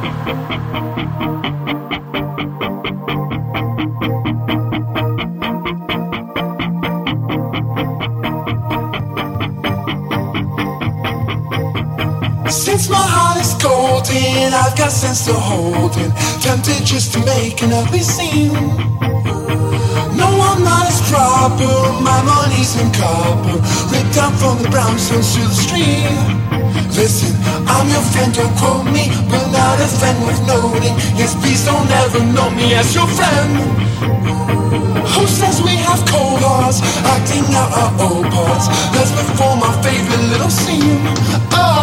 Since my heart is golden, I've got sense to hold in. Tempted just to make an ugly scene. No, I'm not as proper, my money's in copper. Ripped out from the brownstones to the stream. Listen, I'm your friend, don't quote me, but not a friend worth noting. Yes, please don't ever know me as your friend. Who says we have cold hearts, acting out our old parts? Let's perform our favorite little scene. Oh,